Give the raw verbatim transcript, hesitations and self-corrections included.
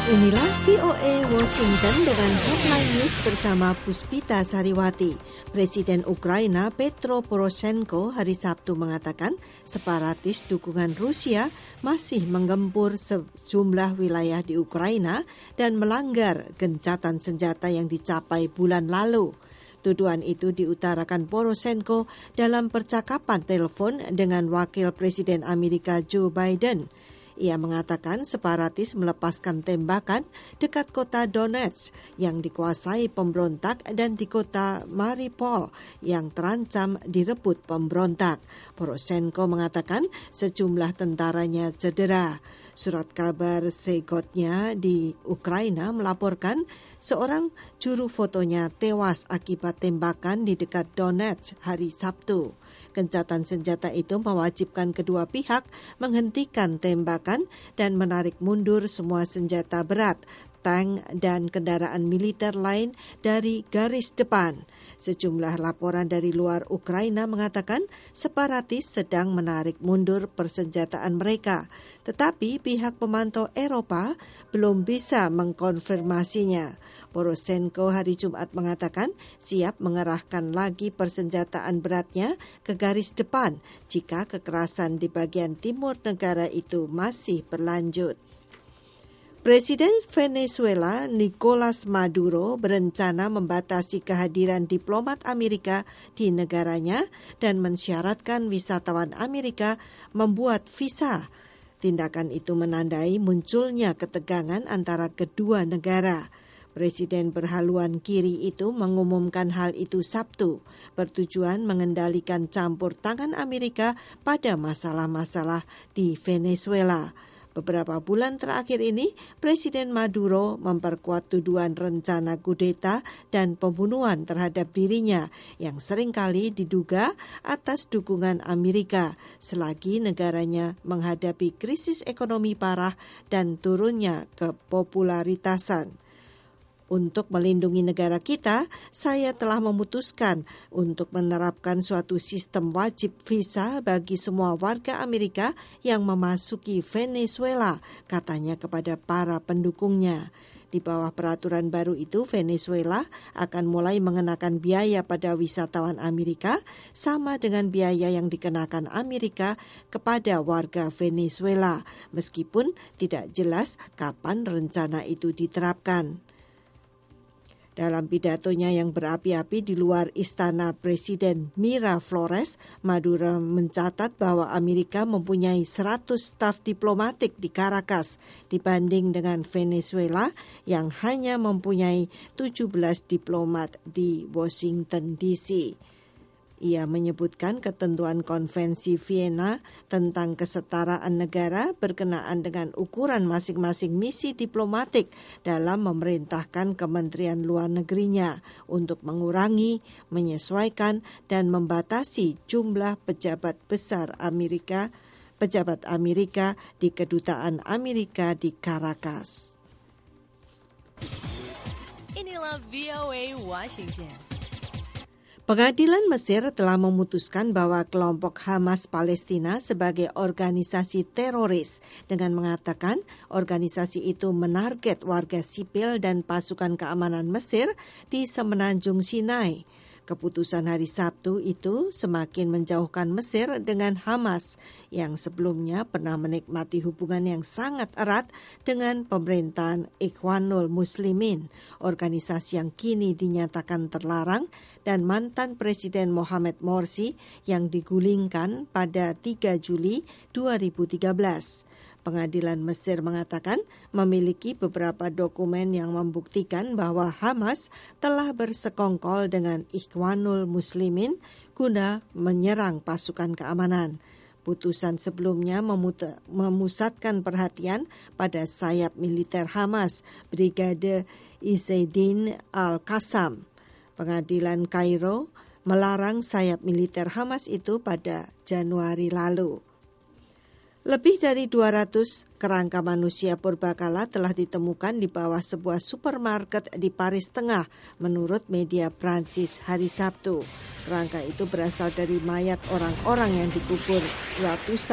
Inilah V O A Washington dengan headline news bersama Puspita Sariwati. Presiden Ukraina Petro Poroshenko hari Sabtu mengatakan separatis dukungan Rusia masih menggempur sejumlah wilayah di Ukraina dan melanggar gencatan senjata yang dicapai bulan lalu. Tuduhan itu diutarakan Poroshenko dalam percakapan telepon dengan Wakil Presiden Amerika Joe Biden. Ia mengatakan separatis melepaskan tembakan dekat kota Donetsk yang dikuasai pemberontak dan di kota Mariupol yang terancam direbut pemberontak. Poroshenko mengatakan sejumlah tentaranya cedera. Surat kabar Segotnya di Ukraina melaporkan seorang juru fotonya tewas akibat tembakan di dekat Donetsk hari Sabtu. Gencatan senjata itu mewajibkan kedua pihak menghentikan tembakan dan menarik mundur semua senjata berat, tank, dan kendaraan militer lain dari garis depan. Sejumlah laporan dari luar Ukraina mengatakan separatis sedang menarik mundur persenjataan mereka, tetapi pihak pemantau Eropa belum bisa mengkonfirmasinya. Poroshenko hari Jumat mengatakan siap mengerahkan lagi persenjataan beratnya ke garis depan jika kekerasan di bagian timur negara itu masih berlanjut. Presiden Venezuela Nicolás Maduro berencana membatasi kehadiran diplomat Amerika di negaranya dan mensyaratkan wisatawan Amerika membuat visa. Tindakan itu menandai munculnya ketegangan antara kedua negara. Presiden berhaluan kiri itu mengumumkan hal itu Sabtu, bertujuan mengendalikan campur tangan Amerika pada masalah-masalah di Venezuela. Beberapa bulan terakhir ini, Presiden Maduro memperkuat tuduhan rencana kudeta dan pembunuhan terhadap dirinya yang seringkali diduga atas dukungan Amerika selagi negaranya menghadapi krisis ekonomi parah dan turunnya kepopularitasan. Untuk melindungi negara kita, saya telah memutuskan untuk menerapkan suatu sistem wajib visa bagi semua warga Amerika yang memasuki Venezuela, katanya kepada para pendukungnya. Di bawah peraturan baru itu, Venezuela akan mulai mengenakan biaya pada wisatawan Amerika sama dengan biaya yang dikenakan Amerika kepada warga Venezuela, meskipun tidak jelas kapan rencana itu diterapkan. Dalam pidatonya yang berapi-api di luar istana Presiden Miraflores, Maduro mencatat bahwa Amerika mempunyai seratus staf diplomatik di Caracas dibanding dengan Venezuela yang hanya mempunyai tujuh belas diplomat di Washington D C. Ia menyebutkan ketentuan Konvensi Vienna tentang kesetaraan negara berkenaan dengan ukuran masing-masing misi diplomatik dalam memerintahkan Kementerian Luar Negerinya untuk mengurangi, menyesuaikan, dan membatasi jumlah pejabat besar Amerika, pejabat Amerika di Kedutaan Amerika di Caracas. Inilah V O A Washington. Pengadilan Mesir telah memutuskan bahwa kelompok Hamas Palestina sebagai organisasi teroris dengan mengatakan organisasi itu menarget warga sipil dan pasukan keamanan Mesir di Semenanjung Sinai. Keputusan hari Sabtu itu semakin menjauhkan Mesir dengan Hamas yang sebelumnya pernah menikmati hubungan yang sangat erat dengan pemerintahan Ikhwanul Muslimin, organisasi yang kini dinyatakan terlarang, dan mantan Presiden Mohamed Morsi yang digulingkan pada tiga Juli dua ribu tiga belas. Pengadilan Mesir mengatakan memiliki beberapa dokumen yang membuktikan bahwa Hamas telah bersekongkol dengan Ikhwanul Muslimin guna menyerang pasukan keamanan. Putusan sebelumnya memut- memusatkan perhatian pada sayap militer Hamas, Brigade Izzeddin Al-Qassam. Pengadilan Kairo melarang sayap militer Hamas itu pada Januari lalu. Lebih dari dua ratus kerangka manusia purbakala telah ditemukan di bawah sebuah supermarket di Paris Tengah, menurut media Prancis hari Sabtu. Kerangka itu berasal dari mayat orang-orang yang dikubur ratusan